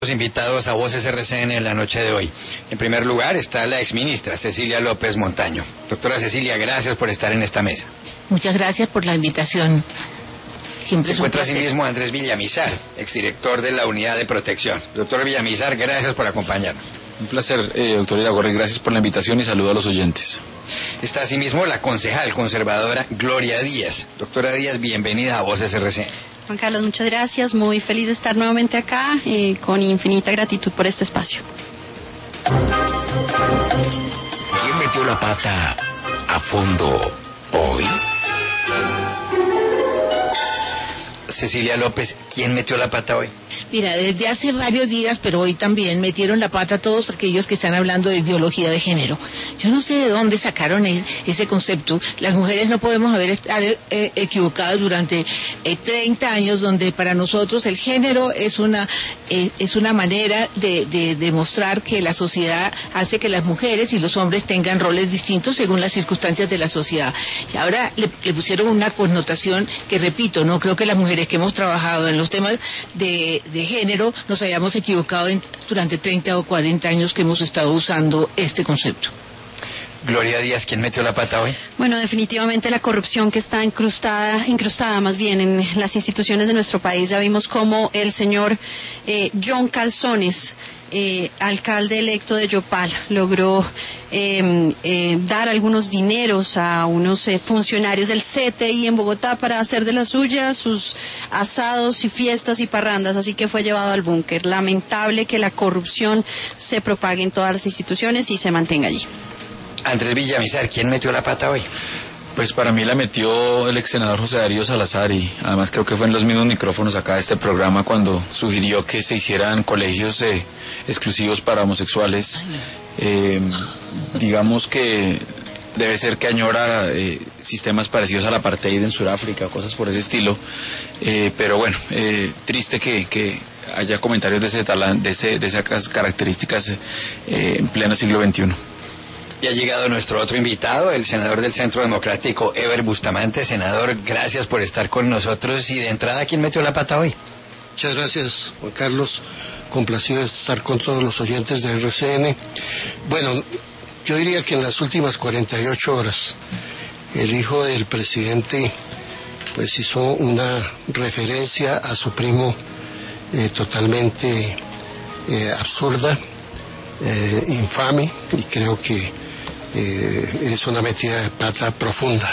Los invitados a Voces RCN en la noche de hoy. En primer lugar está la exministra Cecilia López Montaño. Doctora Cecilia, gracias por estar en esta mesa. Muchas gracias por la invitación. Se encuentra asimismo Andrés Villamizar, exdirector de la Unidad de Protección. Doctor Villamizar, gracias por acompañarnos. Un placer, doctor Iragorri, gracias por la invitación y saludo a los oyentes. Está asimismo la concejal conservadora Gloria Díaz. Doctora Díaz, bienvenida a Voces RCN. Juan Carlos, muchas gracias, muy feliz de estar nuevamente acá, con infinita gratitud por este espacio. ¿Quién metió la pata a fondo hoy? Cecilia López, ¿quién metió la pata hoy? Mira, desde hace varios días, pero hoy también, metieron la pata todos aquellos que están hablando de ideología de género. Yo no sé de dónde sacaron ese concepto. Las mujeres no podemos haber estado equivocadas durante 30 años, donde para nosotros el género es una manera de demostrar que la sociedad hace que las mujeres y los hombres tengan roles distintos según las circunstancias de la sociedad. Y ahora le pusieron una connotación que, repito, no creo que las mujeres que hemos trabajado en los temas de género nos hayamos equivocado durante 30 o 40 años que hemos estado usando este concepto. Gloria Díaz, ¿quién metió la pata hoy? Bueno, definitivamente la corrupción que está incrustada más bien en las instituciones de nuestro país. Ya vimos cómo el señor John Calzones, alcalde electo de Yopal, logró dar algunos dineros a unos funcionarios del CTI en Bogotá para hacer de las suyas sus asados y fiestas y parrandas, así que fue llevado al búnker. Lamentable que la corrupción se propague en todas las instituciones y se mantenga allí. Andrés Villamizar, ¿quién metió la pata hoy? Pues para mí la metió el ex senador José Darío Salazar, y además creo que fue en los mismos micrófonos acá de este programa cuando sugirió que se hicieran colegios exclusivos para homosexuales. Digamos que debe ser que añora sistemas parecidos al apartheid en Sudáfrica, cosas por ese estilo, pero bueno, triste que haya comentarios de esas características en pleno siglo XXI. Y ha llegado nuestro otro invitado, el senador del Centro Democrático, Ever Bustamante. Senador, gracias por estar con nosotros. Y de entrada, ¿quién metió la pata hoy? Muchas gracias, Juan Carlos. Complacido de estar con todos los oyentes de RCN. Bueno, yo diría que en las últimas 48 horas, el hijo del presidente pues hizo una referencia a su primo totalmente absurda, infame, y creo que es una metida de pata profunda.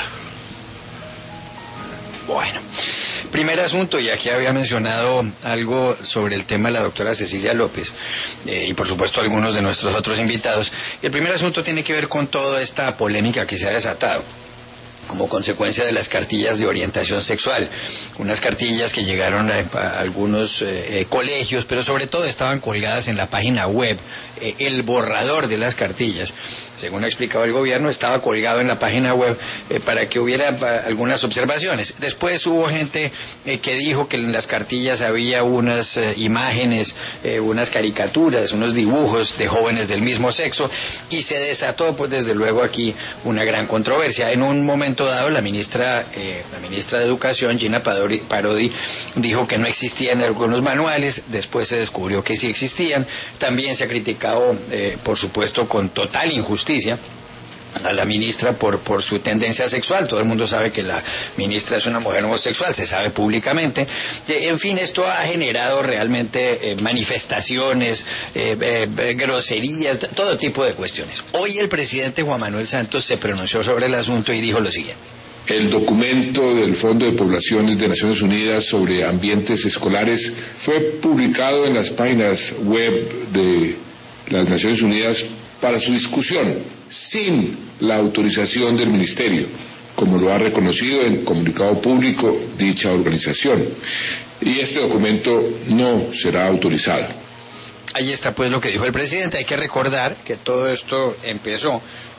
Bueno, primer asunto, y aquí había mencionado algo sobre el tema de la doctora Cecilia López, y por supuesto algunos de nuestros otros invitados. El primer asunto tiene que ver con toda esta polémica que se ha desatado como consecuencia de las cartillas de orientación sexual, unas cartillas que llegaron a algunos colegios, pero sobre todo estaban colgadas en la página web. El borrador de las cartillas, según ha explicado el gobierno, estaba colgado en la página web para que hubiera algunas observaciones. Después hubo gente que dijo que en las cartillas había unas imágenes, unas caricaturas, unos dibujos de jóvenes del mismo sexo, y se desató pues desde luego aquí una gran controversia. En un momento dado la ministra de Educación, Gina Parodi, dijo que no existían algunos manuales. Después se descubrió que sí existían. También se ha criticado, por supuesto con total injusticia, a la ministra por su tendencia sexual. Todo el mundo sabe que la ministra es una mujer homosexual, se sabe públicamente. En fin, esto ha generado realmente manifestaciones, groserías, todo tipo de cuestiones. Hoy el presidente Juan Manuel Santos se pronunció sobre el asunto y dijo lo siguiente. El documento del Fondo de Poblaciones de Naciones Unidas sobre ambientes escolares fue publicado en las páginas web de las Naciones Unidas para su discusión, sin la autorización del Ministerio, como lo ha reconocido en comunicado público dicha organización. Y este documento no será autorizado. Ahí está pues lo que dijo el presidente. Hay que recordar que todo esto empezó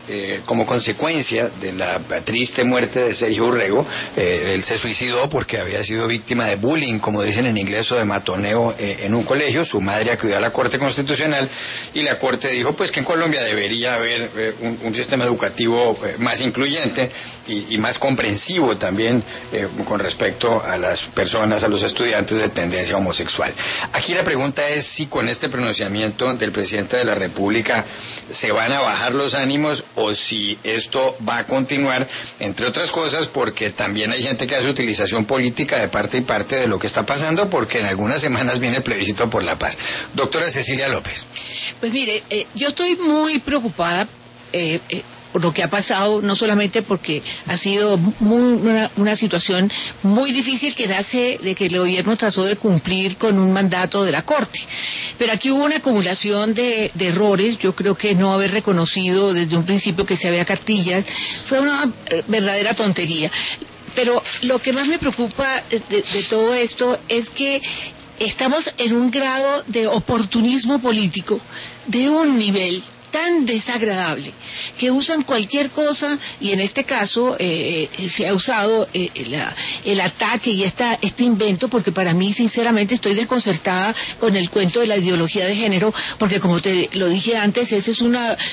como consecuencia de la triste muerte de Sergio Urrego. Él se suicidó porque había sido víctima de bullying, como dicen en inglés, o de matoneo en un colegio. Su madre acudió a la Corte Constitucional y la Corte dijo pues que en Colombia debería haber un sistema educativo más incluyente y más comprensivo también con respecto a las personas, a los estudiantes de tendencia homosexual. Aquí la pregunta es si con este pronunciamiento del presidente de la República se van a bajar los ánimos o si esto va a continuar, entre otras cosas porque también hay gente que hace utilización política de parte y parte de lo que está pasando, porque en algunas semanas viene el plebiscito por la paz. Doctora Cecilia López. Pues mire, yo estoy muy preocupada por lo que ha pasado, no solamente porque ha sido una situación muy difícil que nace de que el gobierno trató de cumplir con un mandato de la Corte, pero aquí hubo una acumulación de errores. Yo creo que no haber reconocido desde un principio que se había cartillas fue una verdadera tontería. Pero lo que más me preocupa de todo esto es que estamos en un grado de oportunismo político de un nivel tan desagradable que usan cualquier cosa, y en este caso se ha usado el ataque y este invento, porque para mí sinceramente estoy desconcertada con el cuento de la ideología de género, porque como te lo dije antes, ese es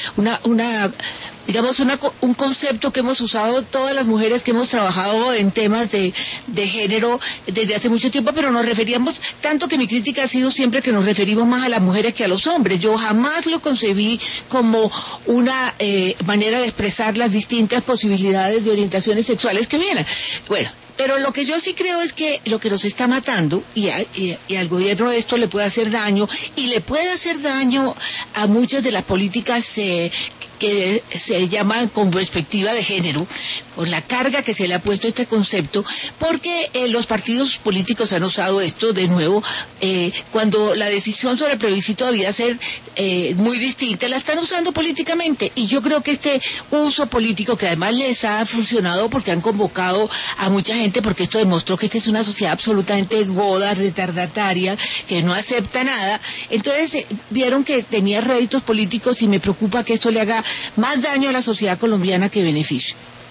un concepto que hemos usado todas las mujeres que hemos trabajado en temas de género desde hace mucho tiempo, pero nos referíamos, tanto que mi crítica ha sido siempre que nos referimos más a las mujeres que a los hombres. Yo jamás lo concebí como una manera de expresar las distintas posibilidades de orientaciones sexuales que vienen. Bueno, pero lo que yo sí creo es que lo que nos está matando, y al gobierno esto le puede hacer daño, y le puede hacer daño a muchas de las políticas que se llaman con perspectiva de género, con la carga que se le ha puesto a este concepto, porque los partidos políticos han usado esto de nuevo, cuando la decisión sobre el plebiscito debía ser muy distinta, la están usando políticamente, y yo creo que este uso político, que además les ha funcionado porque han convocado a mucha gente, porque esto demostró que esta es una sociedad absolutamente goda, retardataria, que no acepta nada, entonces vieron que tenía réditos políticos, y me preocupa que esto le haga más daño a la sociedad colombiana que beneficio.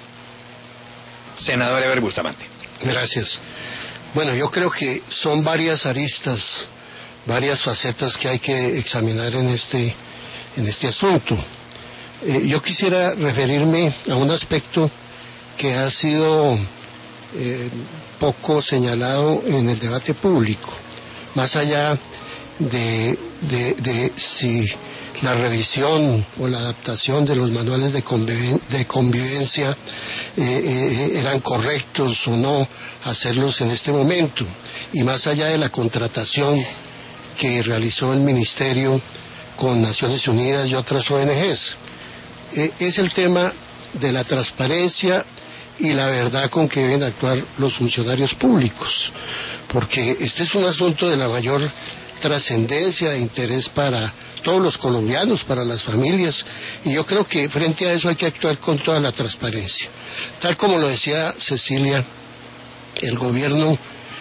Senador Eber Bustamante. Gracias. Bueno, yo creo que son varias aristas, varias facetas que hay que examinar en este asunto. Yo quisiera referirme a un aspecto que ha sido poco señalado en el debate público, más allá de si la revisión o la adaptación de los manuales de convivencia eran correctos o no hacerlos en este momento, y más allá de la contratación que realizó el Ministerio con Naciones Unidas y otras ONGs. Es el tema de la transparencia y la verdad con que deben actuar los funcionarios públicos, porque este es un asunto de la mayor trascendencia, de interés para todos los colombianos, para las familias, y yo creo que frente a eso hay que actuar con toda la transparencia. Tal como lo decía Cecilia, el gobierno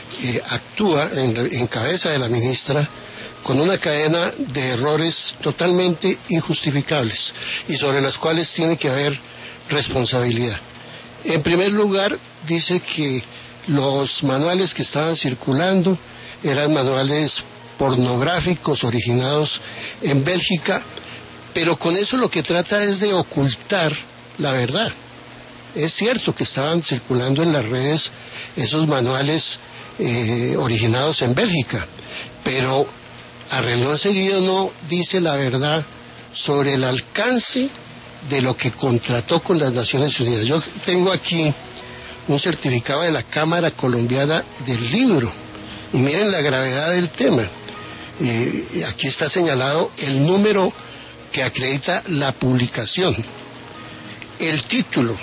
actúa en cabeza de la ministra con una cadena de errores totalmente injustificables y sobre las cuales tiene que haber responsabilidad. En primer lugar, dice que los manuales que estaban circulando eran manuales pornográficos originados en Bélgica, pero con eso lo que trata es de ocultar la verdad. Es cierto que estaban circulando en las redes esos manuales originados en Bélgica, pero a renglón seguido no dice la verdad sobre el alcance de lo que contrató con las Naciones Unidas. Yo tengo aquí un certificado de la Cámara Colombiana del Libro, y miren la gravedad del tema. Aquí está señalado el número que acredita la publicación. El título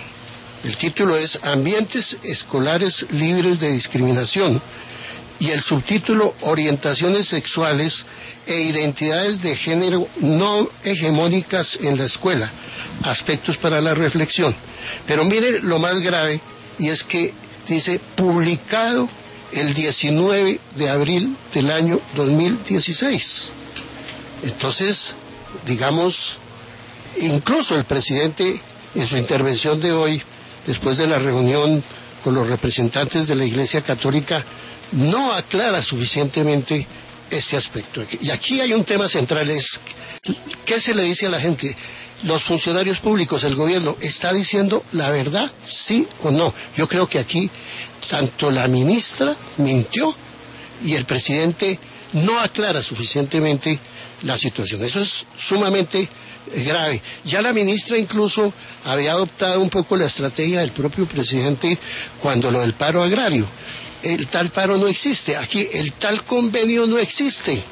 es Ambientes Escolares Libres de Discriminación, y el subtítulo Orientaciones Sexuales e Identidades de Género no hegemónicas en la escuela, aspectos para la reflexión. Pero mire lo más grave, y es que dice publicado el 19 de abril del año 2016. Entonces, digamos, incluso el presidente en su intervención de hoy, después de la reunión con los representantes de la Iglesia Católica, no aclara suficientemente este aspecto. Y aquí hay un tema central, es ¿qué se le dice a la gente? Los funcionarios públicos, el gobierno, ¿está diciendo la verdad, sí o no? Yo creo que aquí tanto la ministra mintió y el presidente no aclara suficientemente la situación. Eso es sumamente grave. Ya la ministra incluso había adoptado un poco la estrategia del propio presidente cuando lo del paro agrario. El tal paro no existe, aquí el tal convenio no existe.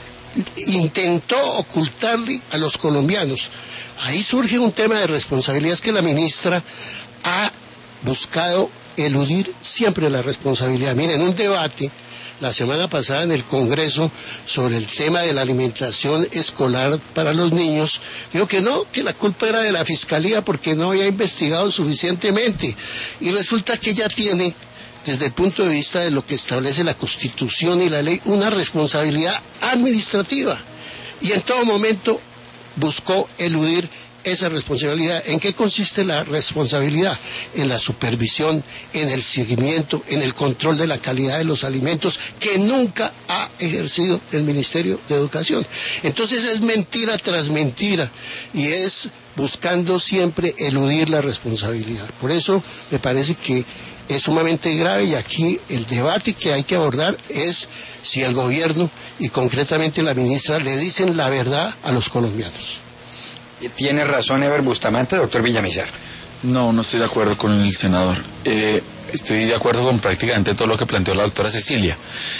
Intentó ocultarle a los colombianos. Ahí surge un tema de responsabilidad, es que la ministra ha buscado eludir siempre la responsabilidad. Miren, un debate la semana pasada en el Congreso sobre el tema de la alimentación escolar para los niños, dijo que no, que la culpa era de la Fiscalía porque no había investigado suficientemente. Y resulta que ella tiene, desde el punto de vista de lo que establece la Constitución y la ley, una responsabilidad administrativa. Y en todo momento buscó eludir esa responsabilidad. ¿En qué consiste la responsabilidad? En la supervisión, en el seguimiento, en el control de la calidad de los alimentos, que nunca ha ejercido el Ministerio de Educación. Entonces es mentira tras mentira, y es buscando siempre eludir la responsabilidad. Por eso me parece que es sumamente grave, y aquí el debate que hay que abordar es si el gobierno y concretamente la ministra le dicen la verdad a los colombianos. ¿Tiene razón Ever Bustamante, doctor Villamizar? No estoy de acuerdo con el senador. Estoy de acuerdo con prácticamente todo lo que planteó la doctora Cecilia.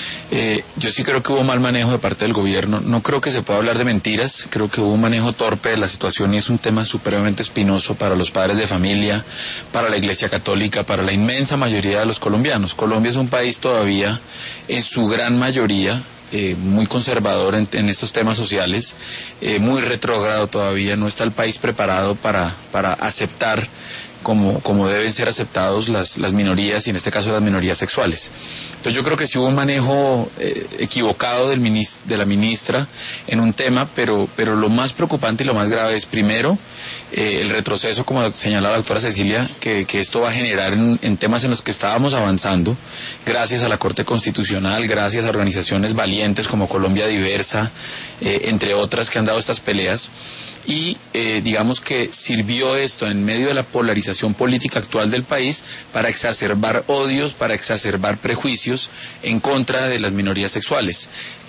Yo sí creo que hubo mal manejo de parte del gobierno. No creo que se pueda hablar de mentiras. Creo que hubo un manejo torpe de la situación, y es un tema supremamente espinoso para los padres de familia, para la Iglesia Católica, para la inmensa mayoría de los colombianos. Colombia es un país todavía, en su gran mayoría, muy conservador en estos temas sociales, muy retrógrado todavía. No está el país preparado para aceptar como deben ser aceptados las minorías, y en este caso las minorías sexuales. Entonces yo creo que sí hubo un manejo equivocado de la ministra en un tema, pero lo más preocupante y lo más grave es, primero, el retroceso, como señala la doctora Cecilia, que esto va a generar en temas en los que estábamos avanzando, gracias a la Corte Constitucional, gracias a organizaciones valientes como Colombia Diversa, entre otras, que han dado estas peleas. Y digamos que sirvió esto en medio de la polarización política actual del país para exacerbar odios, para exacerbar prejuicios en contra de las minorías sexuales,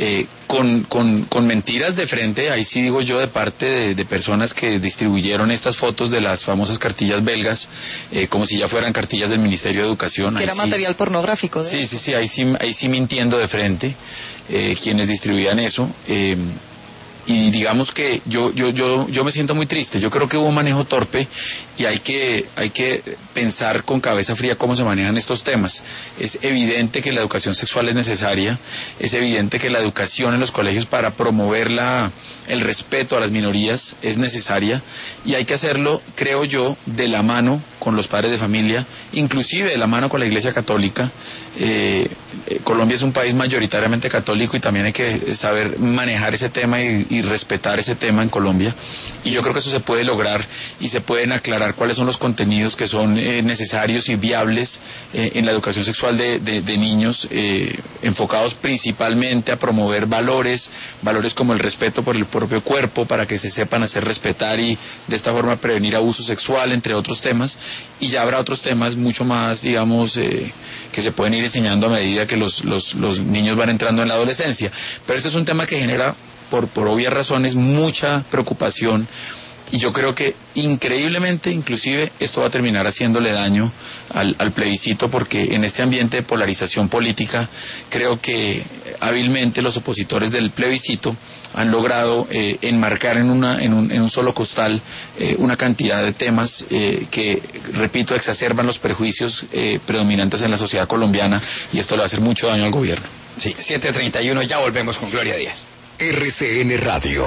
con mentiras de frente. Ahí sí digo yo, de parte de personas que distribuyeron estas fotos de las famosas cartillas belgas, como si ya fueran cartillas del Ministerio de Educación. Que era material pornográfico. Sí, ahí sí mintiendo de frente quienes distribuían eso. Y digamos que yo me siento muy triste. Yo creo que hubo un manejo torpe, y hay que pensar con cabeza fría cómo se manejan estos temas. Es evidente que la educación sexual es necesaria, es evidente que la educación en los colegios para promover el respeto a las minorías es necesaria, y hay que hacerlo, creo yo, de la mano con los padres de familia, inclusive de la mano con la Iglesia Católica. Colombia es un país mayoritariamente católico, y también hay que saber manejar ese tema y respetar ese tema en Colombia, y yo creo que eso se puede lograr, y se pueden aclarar cuáles son los contenidos que son necesarios y viables en la educación sexual de niños, enfocados principalmente a promover valores como el respeto por el propio cuerpo, para que se sepan hacer respetar y de esta forma prevenir abuso sexual, entre otros temas. Y ya habrá otros temas mucho más, digamos, que se pueden ir enseñando a medida que los niños van entrando en la adolescencia. Pero este es un tema que genera, por obvias razones, mucha preocupación, y yo creo que increíblemente, inclusive, esto va a terminar haciéndole daño al plebiscito, porque en este ambiente de polarización política, creo que hábilmente los opositores del plebiscito han logrado enmarcar en un solo costal una cantidad de temas que, repito, exacerban los prejuicios predominantes en la sociedad colombiana, y esto le va a hacer mucho daño al gobierno. Sí, 7:31, ya volvemos con Gloria Díaz. RCN Radio.